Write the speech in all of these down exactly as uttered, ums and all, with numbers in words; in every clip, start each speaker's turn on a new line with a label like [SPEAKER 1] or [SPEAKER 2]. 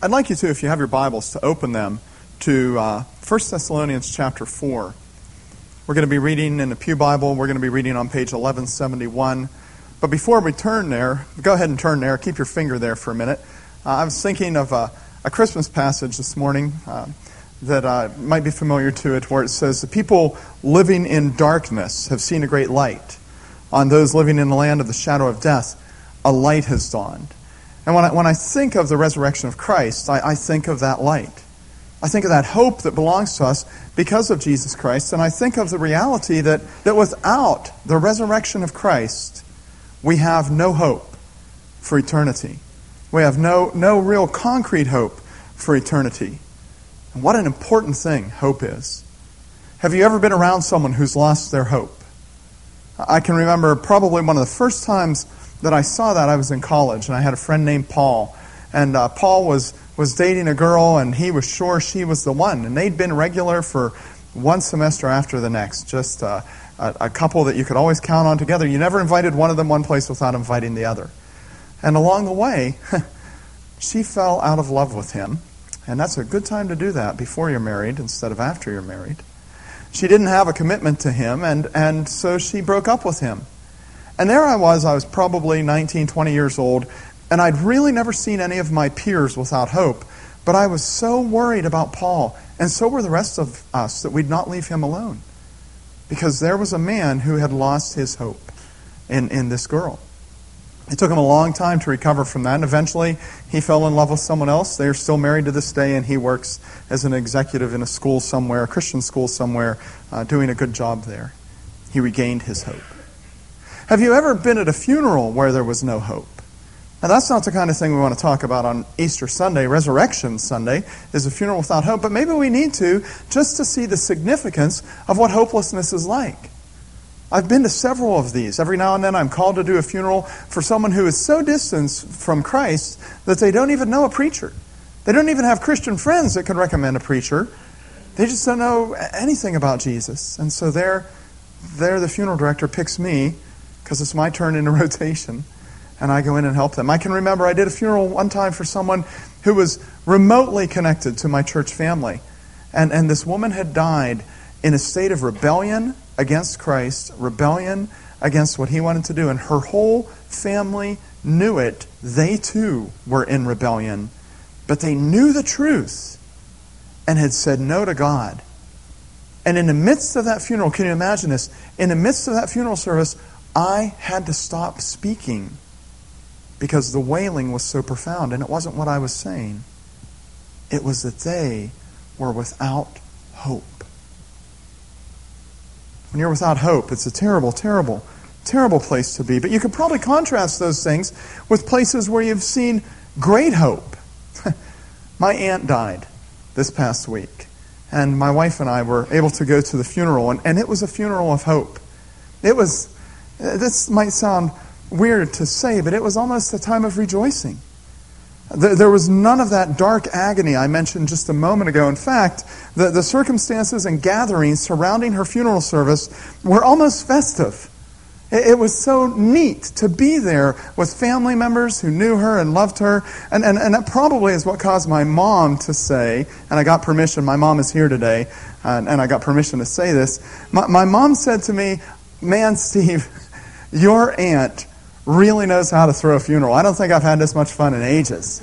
[SPEAKER 1] I'd like you to, if you have your Bibles, to open them to uh, First Thessalonians chapter four. We're going to be reading in the Pew Bible. We're going to be reading on page eleven seventy-one. But before we turn there, go ahead and turn there. Keep your finger there for a minute. Uh, I was thinking of a, a Christmas passage this morning uh, that uh, might be familiar to it, where it says, "The people living in darkness have seen a great light. On those living in the land of the shadow of death, a light has dawned." And when I, when I think of the resurrection of Christ, I, I think of that light. I think of that hope that belongs to us because of Jesus Christ. And I think of the reality that, that without the resurrection of Christ, we have no hope for eternity. We have no, no real concrete hope for eternity. And what an important thing hope is. Have you ever been around someone who's lost their hope? I can remember probably one of the first times that I saw that, I was in college, and I had a friend named Paul. And uh, Paul was, was dating a girl, and he was sure she was the one. And they'd been regular for one semester after the next, just uh, a, a couple that you could always count on together. You never invited one of them one place without inviting the other. And along the way, she fell out of love with him. And that's a good time to do that, before you're married instead of after you're married. She didn't have a commitment to him, and, and so she broke up with him. And there I was, I was probably nineteen, twenty years old, and I'd really never seen any of my peers without hope. But I was so worried about Paul, and so were the rest of us, that we'd not leave him alone. Because there was a man who had lost his hope in, in this girl. It took him a long time to recover from that, and eventually he fell in love with someone else. They're still married to this day, and he works as an executive in a school somewhere, a Christian school somewhere, uh, doing a good job there. He regained his hope. Have you ever been at a funeral where there was no hope? Now, that's not the kind of thing we want to talk about on Easter Sunday. Resurrection Sunday is a funeral without hope, but maybe we need to, just to see the significance of what hopelessness is like. I've been to several of these. Every now and then I'm called to do a funeral for someone who is so distant from Christ that they don't even know a preacher. They don't even have Christian friends that could recommend a preacher. They just don't know anything about Jesus. And so there, there the funeral director picks me, because it's my turn in a rotation, and I go in and help them. I can remember I did a funeral one time for someone who was remotely connected to my church family. And, and this woman had died in a state of rebellion against Christ, rebellion against what he wanted to do. And her whole family knew it. They too were in rebellion. But they knew the truth and had said no to God. And in the midst of that funeral, can you imagine this? In the midst of that funeral service, I had to stop speaking because the wailing was so profound, and it wasn't what I was saying. It was that they were without hope. When you're without hope, it's a terrible, terrible, terrible place to be. But you could probably contrast those things with places where you've seen great hope. My aunt died this past week, and my wife and I were able to go to the funeral, and, and it was a funeral of hope. It was... This might sound weird to say, but it was almost a time of rejoicing. There was none of that dark agony I mentioned just a moment ago. In fact, the, the circumstances and gatherings surrounding her funeral service were almost festive. It, it was so neat to be there with family members who knew her and loved her. And, and, and that probably is what caused my mom to say, and I got permission, my mom is here today, and, and I got permission to say this. My, my mom said to me, "Man, Steve, your aunt really knows how to throw a funeral. I don't think I've had this much fun in ages."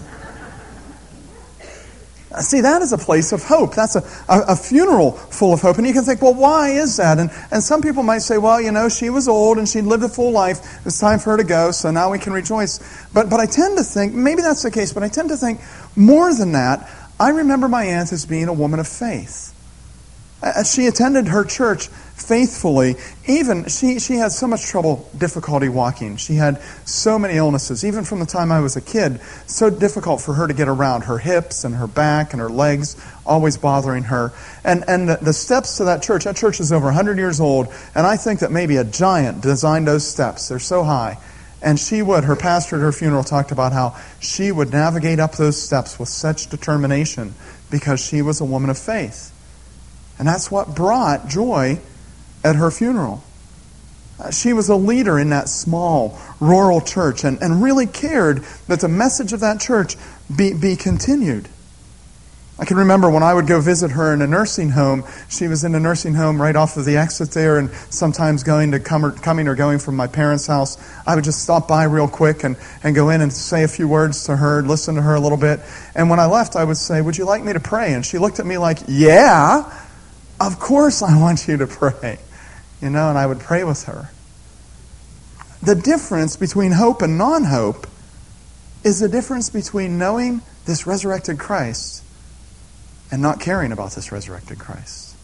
[SPEAKER 1] See, that is a place of hope. That's a, a, a funeral full of hope. And you can think, well, why is that? And, and some people might say, well, you know, she was old and she'd lived a full life. It's time for her to go, so now we can rejoice. But, but I tend to think, maybe that's the case, but I tend to think more than that. I remember my aunt as being a woman of faith. She attended her church faithfully. Even, she, she had so much trouble, difficulty walking. She had so many illnesses, even from the time I was a kid, so difficult for her to get around. Her hips and her back and her legs always bothering her. And, and the, the steps to that church, that church is over one hundred years old, and I think that maybe a giant designed those steps. They're so high. And she would, her pastor at her funeral talked about how she would navigate up those steps with such determination because she was a woman of faith. And that's what brought joy at her funeral. Uh, she was a leader in that small rural church and, and really cared that the message of that church be, be continued. I can remember when I would go visit her in a nursing home. She was in a nursing home right off of the exit there, and sometimes going to come or, coming or going from my parents' house, I would just stop by real quick and, and go in and say a few words to her, listen to her a little bit. And when I left, I would say, "Would you like me to pray?" And she looked at me like, "Yeah, of course I want you to pray." You know, and I would pray with her. The difference between hope and non-hope is the difference between knowing this resurrected Christ and not caring about this resurrected Christ.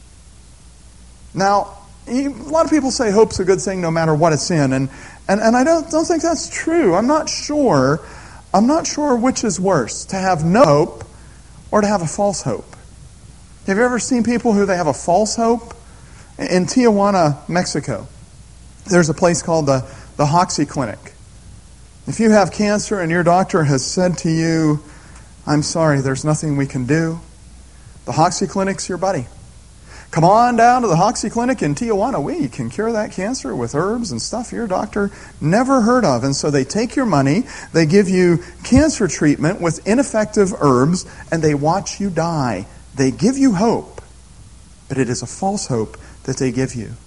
[SPEAKER 1] Now, a lot of people say hope's a good thing no matter what it's in, and, and, and I don't, don't think that's true. I'm not sure. I'm not sure which is worse, to have no hope or to have a false hope. Have you ever seen people who they have a false hope? In Tijuana, Mexico, there's a place called the, the Hoxie Clinic. If you have cancer and your doctor has said to you, "I'm sorry, there's nothing we can do," the Hoxie Clinic's your buddy. Come on down to the Hoxie Clinic in Tijuana. We can cure that cancer with herbs and stuff your doctor never heard of. And so they take your money, they give you cancer treatment with ineffective herbs, and they watch you die. They give you hope, but it is a false hope that they give you.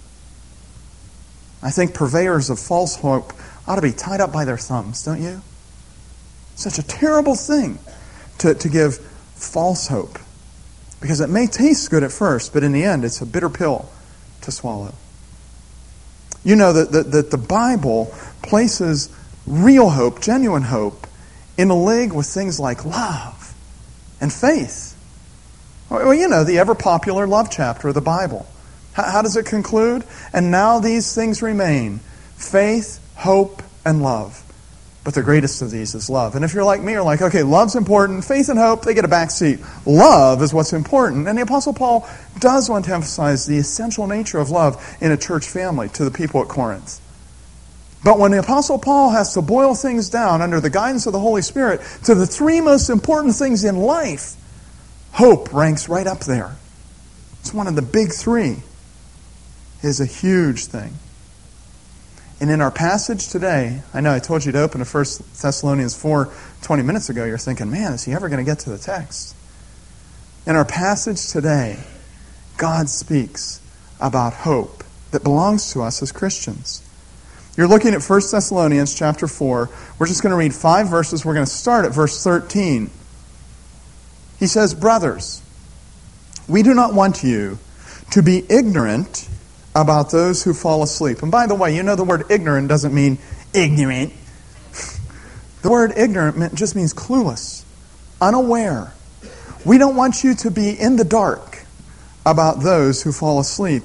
[SPEAKER 1] I think purveyors of false hope ought to be tied up by their thumbs, don't you? Such a terrible thing to, to give false hope. Because it may taste good at first, but in the end, it's a bitter pill to swallow. You know that, that, that the Bible places real hope, genuine hope, in a league with things like love and faith. Well, you know, the ever-popular love chapter of the Bible. How, how does it conclude? "And now these things remain, faith, hope, and love. But the greatest of these is love." And if you're like me, you're like, okay, love's important. Faith and hope, they get a back seat. Love is what's important. And the Apostle Paul does want to emphasize the essential nature of love in a church family to the people at Corinth. But when the Apostle Paul has to boil things down under the guidance of the Holy Spirit to the three most important things in life, hope ranks right up there. It's one of the big three. It is a huge thing. And in our passage today, I know I told you to open to First Thessalonians four twenty minutes ago. You're thinking, man, is he ever going to get to the text? In our passage today, God speaks about hope that belongs to us as Christians. You're looking at First Thessalonians chapter four. We're just going to read five verses. We're going to start at verse thirteen. He says, "Brothers, we do not want you to be ignorant about those who fall asleep." And by the way, you know the word ignorant doesn't mean ignorant. The word ignorant just means clueless, unaware. We don't want you to be in the dark about those who fall asleep.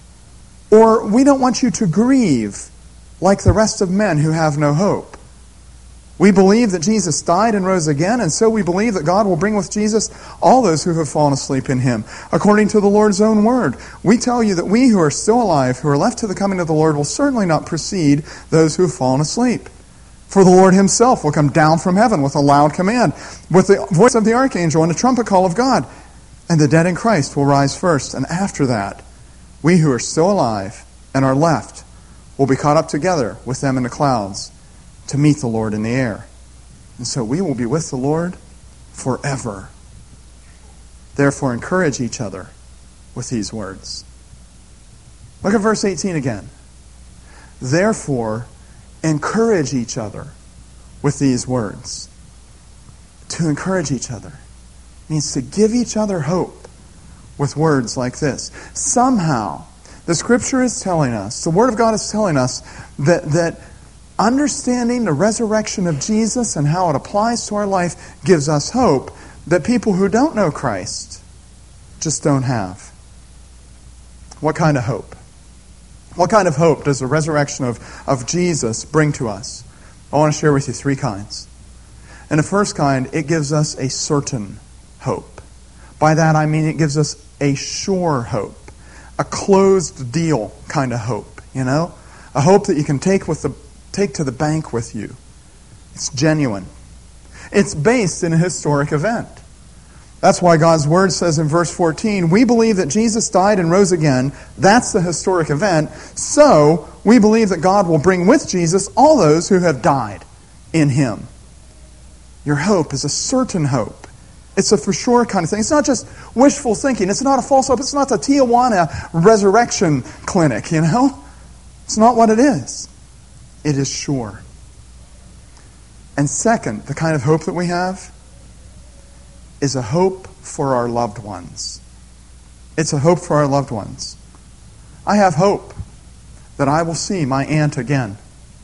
[SPEAKER 1] Or we don't want you to grieve like the rest of men who have no hope. We believe that Jesus died and rose again, and so we believe that God will bring with Jesus all those who have fallen asleep in Him. According to the Lord's own word, we tell you that we who are still alive, who are left to the coming of the Lord, will certainly not precede those who have fallen asleep. For the Lord Himself will come down from heaven with a loud command, with the voice of the archangel and a trumpet call of God, and the dead in Christ will rise first, and after that, we who are still alive and are left will be caught up together with them in the clouds to meet the Lord in the air. And so we will be with the Lord forever. Therefore, encourage each other with these words. Look at verse eighteen again. Therefore, encourage each other with these words. To encourage each other means to give each other hope with words like this. Somehow, the Scripture is telling us, the Word of God is telling us that that understanding the resurrection of Jesus and how it applies to our life gives us hope that people who don't know Christ just don't have. What kind of hope? What kind of hope does the resurrection of, of Jesus bring to us? I want to share with you three kinds. And the first kind, it gives us a certain hope. By that I mean it gives us a sure hope. A closed deal kind of hope, you know? A hope that you can take with the take to the bank with you. It's genuine. It's based in a historic event. That's why God's Word says in verse fourteen, we believe that Jesus died and rose again. That's the historic event. So, we believe that God will bring with Jesus all those who have died in Him. Your hope is a certain hope. It's a for sure kind of thing. It's not just wishful thinking. It's not a false hope. It's not the Tijuana resurrection clinic, you know? It's not what it is. It is sure. And second, the kind of hope that we have is a hope for our loved ones. It's a hope for our loved ones. I have hope that I will see my aunt again.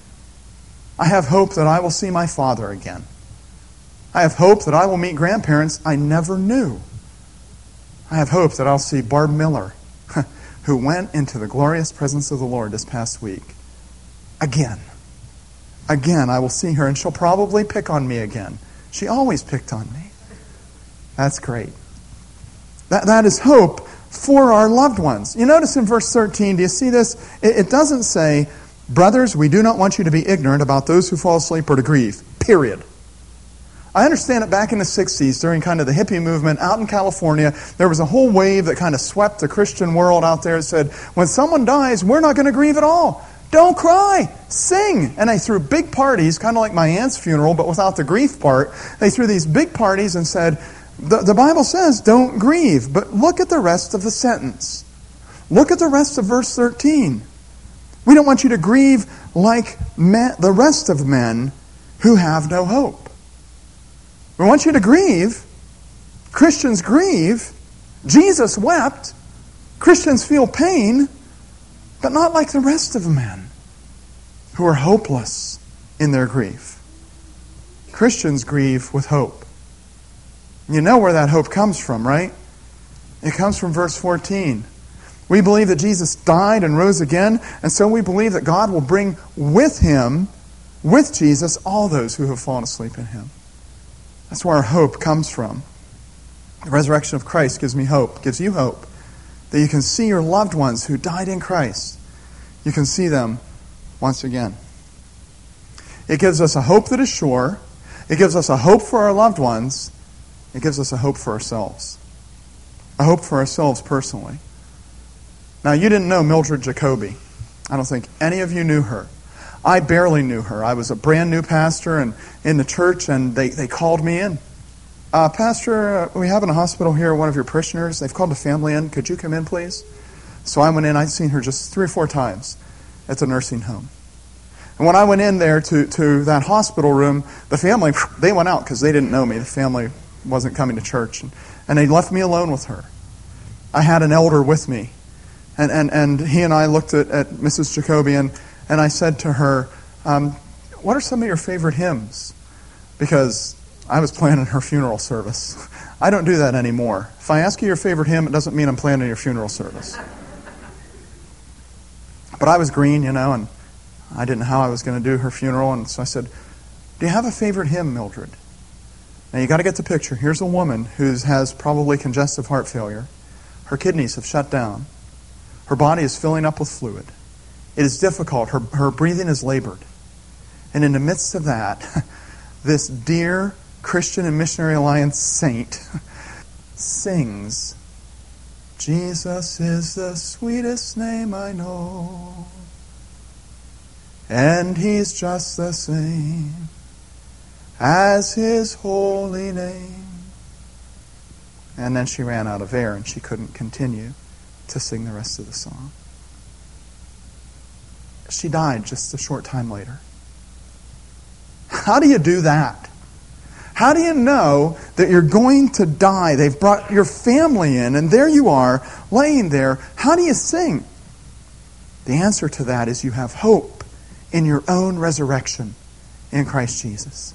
[SPEAKER 1] I have hope that I will see my father again. I have hope that I will meet grandparents I never knew. I have hope that I'll see Barb Miller, who went into the glorious presence of the Lord this past week. Again. Again, I will see her, and she'll probably pick on me again. She always picked on me. That's great. That, that is hope for our loved ones. You notice in verse thirteen, do you see this? It, it doesn't say, brothers, we do not want you to be ignorant about those who fall asleep or to grieve. Period. I understand it back in the sixties, during kind of the hippie movement out in California, there was a whole wave that kind of swept the Christian world out there and said, when someone dies, we're not going to grieve at all. Don't cry. Sing. And they threw big parties, kind of like my aunt's funeral, but without the grief part. They threw these big parties and said, the, the Bible says don't grieve. But look at the rest of the sentence. Look at the rest of verse thirteen. We don't want you to grieve like men, the rest of men who have no hope. We want you to grieve. Christians grieve. Jesus wept. Christians feel pain. But not like the rest of men who are hopeless in their grief. Christians grieve with hope. You know where that hope comes from, right? It comes from verse fourteen. We believe that Jesus died and rose again, and so we believe that God will bring with Him, with Jesus, all those who have fallen asleep in Him. That's where our hope comes from. The resurrection of Christ gives me hope, gives you hope. That you can see your loved ones who died in Christ. You can see them once again. It gives us a hope that is sure. It gives us a hope for our loved ones. It gives us a hope for ourselves. A hope for ourselves personally. Now, you didn't know Mildred Jacoby. I don't think any of you knew her. I barely knew her. I was a brand new pastor and in the church, and they, they called me in. Uh, Pastor, uh, we have in a hospital here one of your parishioners. They've called the family in. Could you come in, please? So I went in. I'd seen her just three or four times at the nursing home. And when I went in there to, to that hospital room, the family, they went out because they didn't know me. The family wasn't coming to church. And, and they left me alone with her. I had an elder with me. And, and, and he and I looked at, at Missus Jacoby, and, and I said to her, um, what are some of your favorite hymns? Because I was planning her funeral service. I don't do that anymore. If I ask you your favorite hymn, it doesn't mean I'm planning your funeral service. But I was green, you know, and I didn't know how I was going to do her funeral. And so I said, do you have a favorite hymn, Mildred? Now, you got to get the picture. Here's a woman who has probably congestive heart failure. Her kidneys have shut down. Her body is filling up with fluid. It is difficult. Her, her breathing is labored. And in the midst of that, this dear Christian and Missionary Alliance saint sings, Jesus is the sweetest name I know, and He's just the same as His holy name. And then she ran out of air and she couldn't continue to sing the rest of the song. She died just a short time later. How do you do that? How do you know that you're going to die? They've brought your family in, and there you are, laying there. How do you sing? The answer to that is you have hope in your own resurrection in Christ Jesus.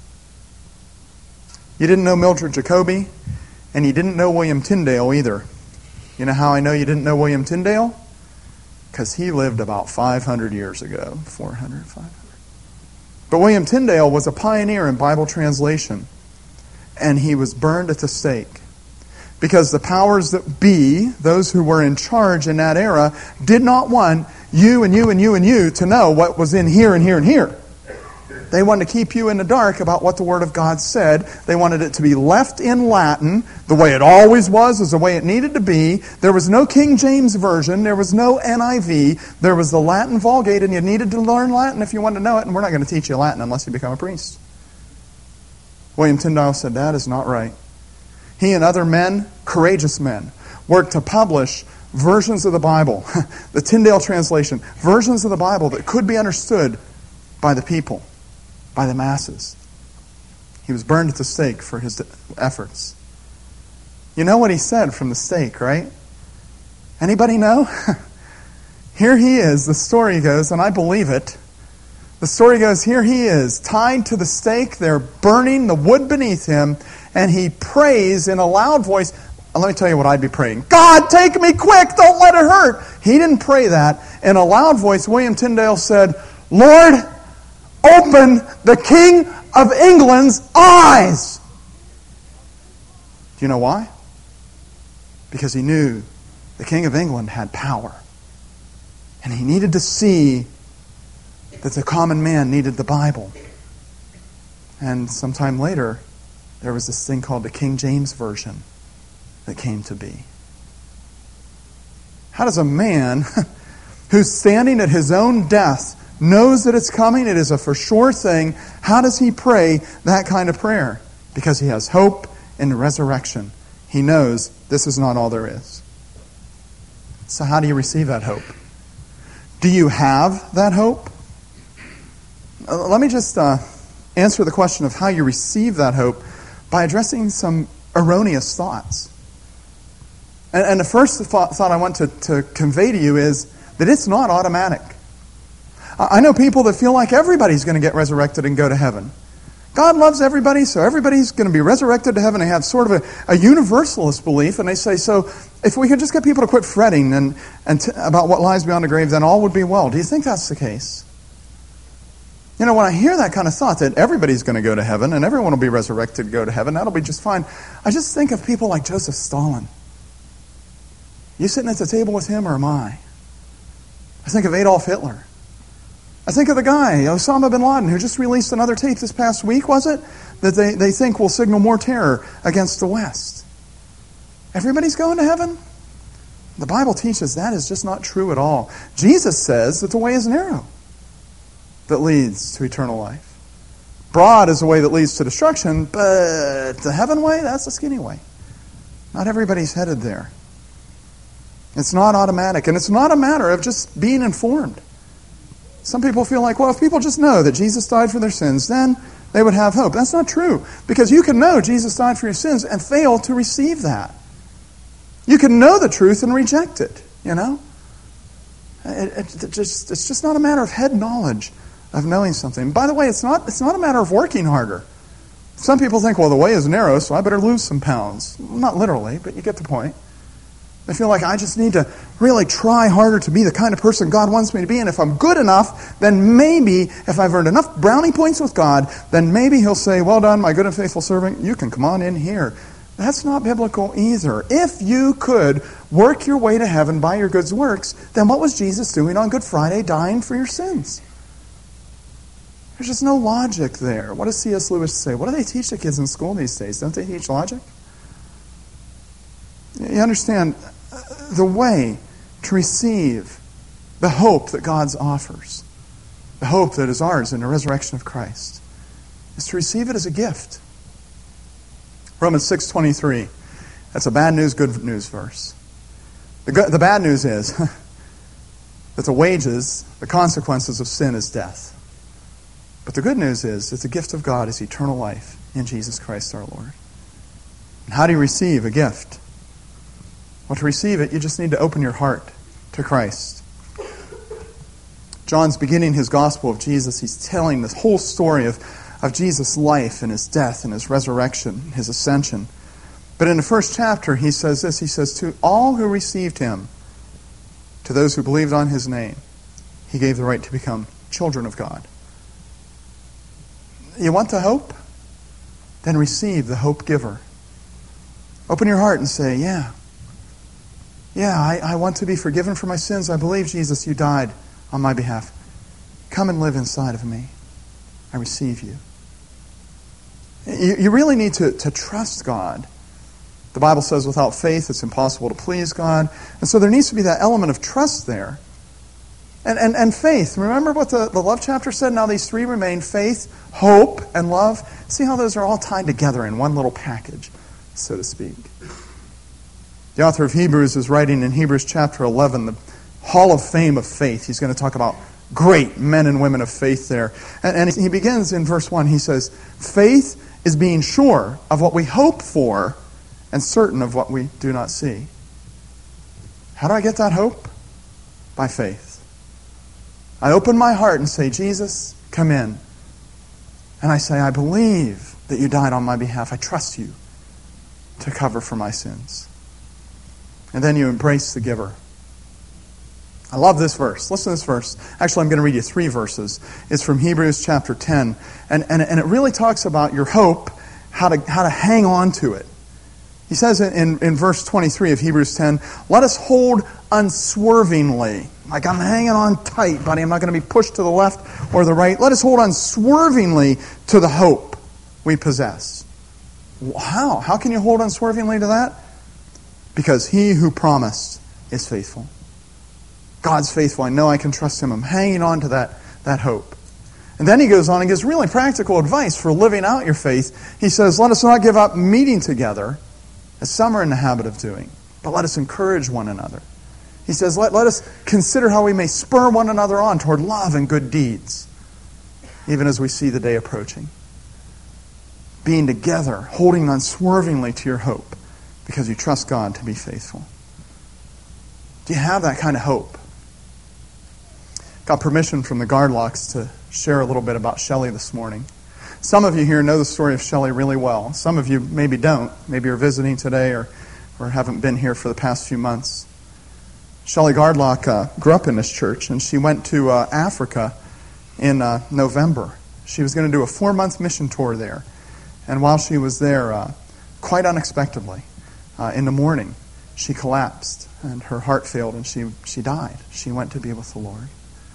[SPEAKER 1] You didn't know Mildred Jacoby, and you didn't know William Tyndale either. You know how I know you didn't know William Tyndale? Because he lived about five hundred years ago, four hundred, five hundred. But William Tyndale was a pioneer in Bible translation, and he was burned at the stake because the powers that be, those who were in charge in that era, did not want you and you and you and you to know what was in here and here and here. They wanted to keep you in the dark about what the Word of God said. They wanted it to be left in Latin, the way it always was, is the way it needed to be. There was no King James Version. There was no N I V. There was the Latin Vulgate, and you needed to learn Latin if you wanted to know it, and we're not going to teach you Latin unless you become a priest. William Tyndale said, that is not right. He and other men, courageous men, worked to publish versions of the Bible, the Tyndale translation, versions of the Bible that could be understood by the people, by the masses. He was burned at the stake for his efforts. You know what he said from the stake, right? Anybody know? Here he is, the story goes, and I believe it. The story goes, here he is, tied to the stake. They're burning the wood beneath him, and he prays in a loud voice. Let me tell you what I'd be praying. God, take me quick. Don't let it hurt. He didn't pray that. In a loud voice, William Tyndale said, Lord, open the King of England's eyes. Do you know why? Because he knew the King of England had power. And he needed to see that the common man needed the Bible. And sometime later, there was this thing called the King James Version that came to be. How does a man who's standing at his own death, knows that it's coming, it is a for sure thing, how does he pray that kind of prayer? Because he has hope in the resurrection. He knows this is not all there is. So how do you receive that hope? Do you have that hope? Uh, let me just uh, answer the question of how you receive that hope by addressing some erroneous thoughts. And, and the first thought, thought I want to, to convey to you is that it's not automatic. I know people that feel like everybody's going to get resurrected and go to heaven. God loves everybody, so everybody's going to be resurrected to heaven. They have sort of a, a universalist belief, and they say, so if we could just get people to quit fretting and, and t- about what lies beyond the grave, then all would be well. Do you think that's the case? You know, when I hear that kind of thought, that everybody's going to go to heaven and everyone will be resurrected to go to heaven, that'll be just fine. I just think of people like Joseph Stalin. You sitting at the table with him, or am I? I think of Adolf Hitler. I think of the guy, Osama bin Laden, who just released another tape this past week, was it? That they, they think will signal more terror against the West. Everybody's going to heaven? The Bible teaches that is just not true at all. Jesus says that the way is narrow that leads to eternal life. Broad is the way that leads to destruction, but the heaven way, that's the skinny way. Not everybody's headed there. It's not automatic, and it's not a matter of just being informed. Some people feel like, well, if people just know that Jesus died for their sins, then they would have hope. That's not true, because you can know Jesus died for your sins and fail to receive that. You can know the truth and reject it, you know? It, it, it just, it's just not a matter of head knowledge of knowing something. By the way, it's not, it's not a matter of working harder. Some people think, well, the way is narrow, so I better lose some pounds. Not literally, but you get the point. They feel like I just need to really try harder to be the kind of person God wants me to be, and if I'm good enough, then maybe, if I've earned enough brownie points with God, then maybe He'll say, well done, my good and faithful servant, you can come on in here. That's not biblical either. If you could work your way to heaven by your good works, then what was Jesus doing on Good Friday, dying for your sins? There's just no logic there. What does C S Lewis say? What do they teach the kids in school these days? Don't they teach logic? You understand, the way to receive the hope that God offers, the hope that is ours in the resurrection of Christ, is to receive it as a gift. Romans six twenty-three. That's a bad news, good news verse. The, good, the bad news is that the wages, the consequences of sin is death. But the good news is that the gift of God is eternal life in Jesus Christ our Lord. And how do you receive a gift? Well, to receive it, you just need to open your heart to Christ. John's beginning his gospel of Jesus. He's telling this whole story of, of Jesus' life and His death and His resurrection, His ascension. But in the first chapter, he says this. He says, to all who received Him, to those who believed on His name, He gave the right to become children of God. You want the hope? Then receive the hope giver. Open your heart and say, yeah, Yeah, I, I want to be forgiven for my sins. I believe, Jesus, you died on my behalf. Come and live inside of me. I receive you. You, you really need to, to trust God. The Bible says without faith it's impossible to please God. And so there needs to be that element of trust there. And and, and faith. Remember what the, the love chapter said? Now these three remain: faith, hope, and love. See how those are all tied together in one little package, so to speak. The author of Hebrews is writing in Hebrews chapter eleven, the Hall of Fame of Faith. He's going to talk about great men and women of faith there. And, and he begins in verse one. He says, faith is being sure of what we hope for and certain of what we do not see. How do I get that hope? By faith. I open my heart and say, Jesus, come in. And I say, I believe that you died on my behalf. I trust you to cover for my sins. And then you embrace the giver. I love this verse. Listen to this verse. Actually, I'm going to read you three verses. It's from Hebrews chapter ten. And, and, and it really talks about your hope, how to, how to hang on to it. He says in, in verse twenty-three of Hebrews ten, let us hold unswervingly. Like I'm hanging on tight, buddy. I'm not going to be pushed to the left or the right. Let us hold unswervingly to the hope we possess. How? How can you hold unswervingly to that? Because he who promised is faithful. God's faithful. I know I can trust him. I'm hanging on to that, that hope. And then he goes on and gives really practical advice for living out your faith. He says, let us not give up meeting together, as some are in the habit of doing, but let us encourage one another. He says, let, let us consider how we may spur one another on toward love and good deeds, even as we see the day approaching. Being together, holding unswervingly to your hope, because you trust God to be faithful. Do you have that kind of hope? Got permission from the Gardlocks to share a little bit about Shelley this morning. Some of you here know the story of Shelley really well. Some of you maybe don't. Maybe you're visiting today or, or haven't been here for the past few months. Shelley Gardlock uh, grew up in this church, and she went to uh, Africa in uh, November. She was going to do a four-month mission tour there. And while she was there, uh, quite unexpectedly, uh, in the morning, she collapsed, and her heart failed, and she, she died. She went to be with the Lord.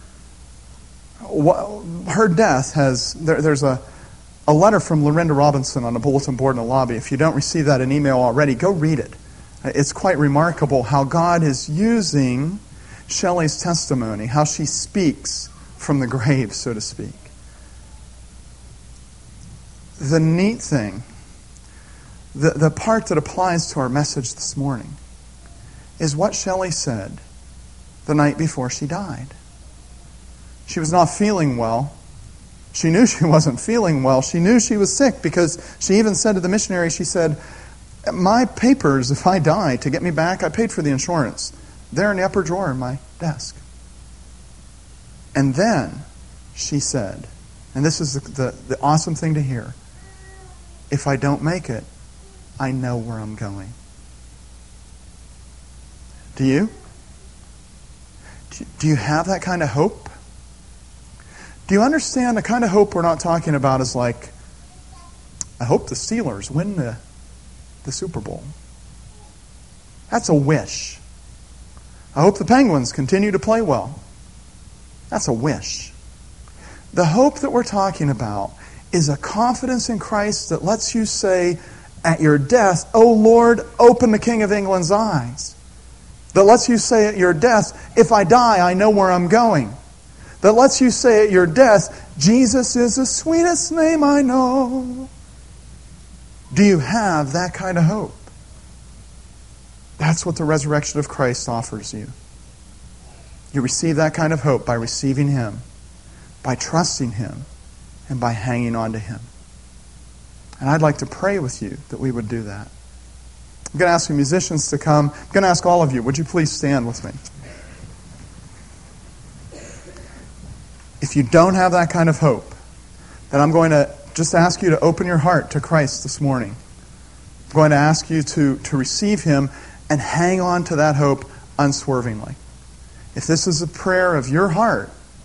[SPEAKER 1] Her death has, there, there's a, a letter from Lorinda Robinson on the bulletin board in the lobby. If you don't receive that in email already, go read it. It's quite remarkable how God is using Shelley's testimony, how she speaks from the grave, so to speak. The neat thing, the, the part that applies to our message this morning, is what Shelley said the night before she died. She was not feeling well. She knew she wasn't feeling well. She knew she was sick because she even said to the missionary, she said, my papers, if I die, to get me back, I paid for the insurance. They're in the upper drawer in my desk. And then she said, and this is the, the, the awesome thing to hear, if I don't make it, I know where I'm going. Do you? Do you have that kind of hope? Do you understand the kind of hope we're not talking about is like, I hope the Steelers win the, the Super Bowl. That's a wish. I hope the Penguins continue to play well. That's a wish. The hope that we're talking about is a confidence in Christ that lets you say at your death, "Oh Lord, open the King of England's eyes." That lets you say at your death, if I die, I know where I'm going. That lets you say at your death, Jesus is the sweetest name I know. Do you have that kind of hope? That's what the resurrection of Christ offers you. You receive that kind of hope by receiving Him, by trusting Him, and by hanging on to Him. And I'd like to pray with you that we would do that. I'm going to ask the musicians to come. I'm going to ask all of you, would you please stand with me? If you don't have that kind of hope, then I'm going to just ask you to open your heart to Christ this morning. I'm going to ask you to, to receive Him and hang on to that hope unswervingly. If this is a prayer of your heart,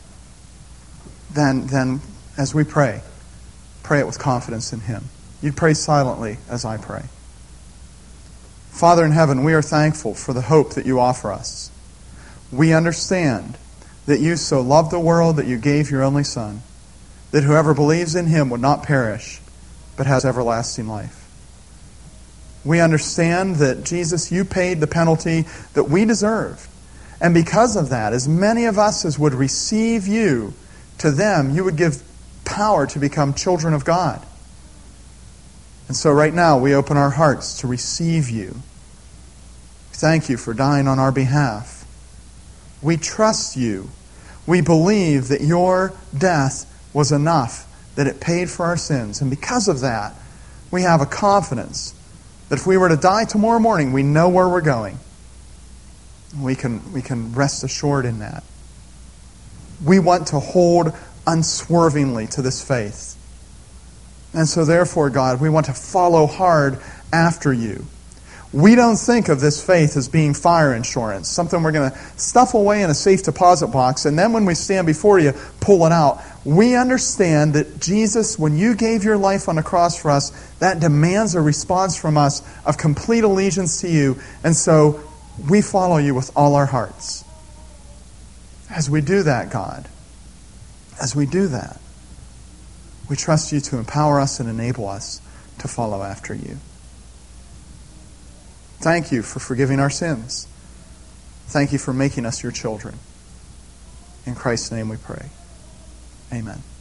[SPEAKER 1] then, then as we pray, pray it with confidence in Him. You pray silently as I pray. Father in heaven, we are thankful for the hope that you offer us. We understand that you so loved the world that you gave your only Son, that whoever believes in him would not perish, but has everlasting life. We understand that, Jesus, you paid the penalty that we deserve. And because of that, as many of us as would receive you, to them you would give power to become children of God. And so right now we open our hearts to receive you. Thank you for dying on our behalf. We trust you. We believe that your death was enough, that it paid for our sins. And because of that, we have a confidence that if we were to die tomorrow morning, we know where we're going. We can, we can rest assured in that. We want to hold unswervingly to this faith. And so therefore, God, we want to follow hard after you. We don't think of this faith as being fire insurance, something we're going to stuff away in a safe deposit box, and then when we stand before you, pull it out. We understand that, Jesus, when you gave your life on the cross for us, that demands a response from us of complete allegiance to you. And so we follow you with all our hearts. As we do that, God, as we do that, we trust you to empower us and enable us to follow after you. Thank you for forgiving our sins. Thank you for making us your children. In Christ's name we pray. Amen.